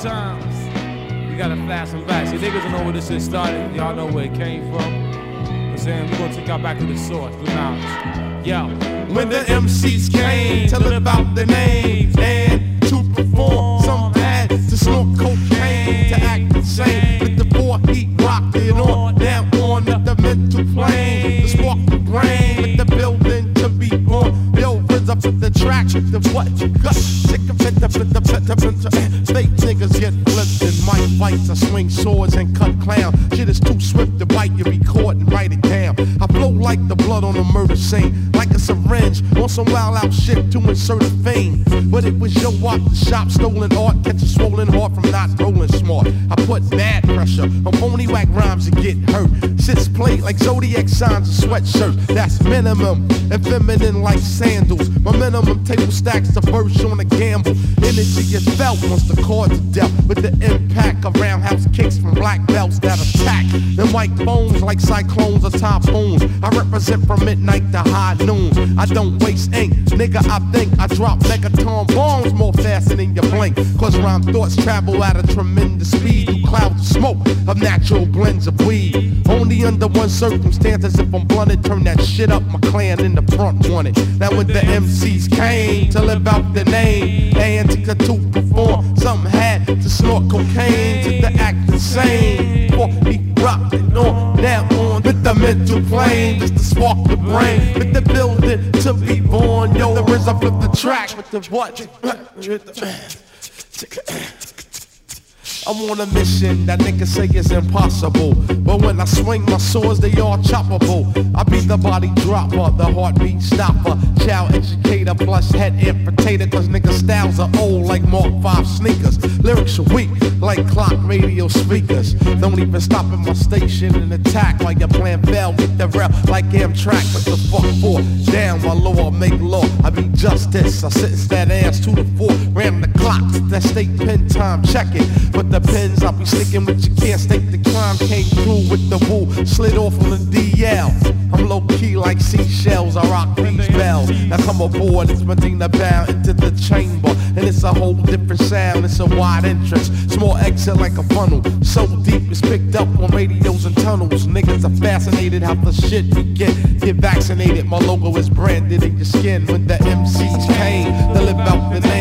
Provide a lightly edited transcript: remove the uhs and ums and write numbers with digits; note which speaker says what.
Speaker 1: times. We gotta fast them back. See, niggas don't know where this shit started. Y'all know where it came from. I'm saying we're gonna take y'all back to the source, the knowledge. Yo.
Speaker 2: When the MCs came to live out their names and to perform, some had to snort cocaine to act insane. With the 4 heat rocked it on, down on the mental plane, to spark the brain, with the building to be born. Yo, rinse up with the track, with the what you got. Sick of it, state niggas get flipped in mic fights. I swing swords and cut clown. Shit is too swift to bite, you record and write it down. I flow like the blood on a murder scene, like a syringe on some wild out shit to insert a vein. But it was your walk, the shop, stolen art, catch a swollen heart from not rolling smart. I put bad pressure on phony whack rhymes and get hurt. Shit's played like zodiac signs and sweatshirts. That's minimum and feminine like sandals. My minimum table stacks the verse on a gamble. Energy is felt once the chords are dealt with the impact of roundhouse kicks from black belts that attack. Them white bones like cyclones or typhoons. I represent from midnight to high noon. I don't waste ink, nigga. I think I drop megaton bombs more faster than you blink. Cause rhyme thoughts travel at a tremendous speed through clouds of smoke of natural blends of weed. Only under one circumstance, as if I'm blunted, turn that shit up. My clan in the front wanted. Now when the MCs came to live out their name and to perform, some had to snort cocaine to act insane. For he rocked it on, down on with the mental plane, just to spark the brain, with the building to be born. Yo, the RZA I flip the track with the what? I'm on a mission that niggas say is impossible, but when I swing my swords, they all choppable. I be the body dropper, the heartbeat stopper, child educator plus head amputator. Cause niggas styles are old like Mark 5 sneakers. Lyrics are weak like clock radio speakers. Don't even stop at my station and attack while your plan fail. Get the rail like Amtrak, but the fuck for? Down my law, make law. I be justice. I sentence that ass to the 4. Ram the clock, that state pen time, check it. But the pens I'll be sticking with, you can't state the crime. Came through with the woo, slid off on the DL. I'm low key like seashells, I rock these bells. Now come aboard, it's Medina bound into the chamber, and it's a whole different sound. It's a wide entrance, small exit like a funnel, so deep it's picked up on radios and tunnels. Niggas are fascinated how the shit we get vaccinated. My logo is branded in your skin. When the MCs came to live out the name